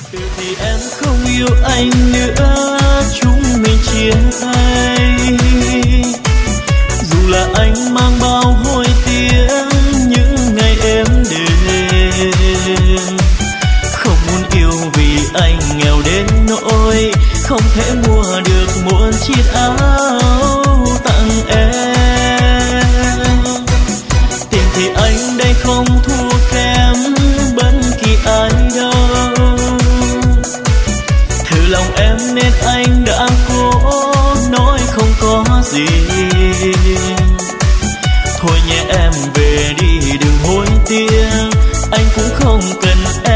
từ thì em không yêu anh nữa, chúng mình chia tay. Dù là anh mang bao hối tiếc những ngày êm đềm, không muốn yêu vì anh nghèo đến nỗi không thể mua được một chiếc áo tặng em. Tiền thì anh đây không thua kém bất kỳ ai đâu, thử lòng em nên anh đã cố nói không có gì. Thôi nhé em về đi đừng hối tiếc, anh cũng không cần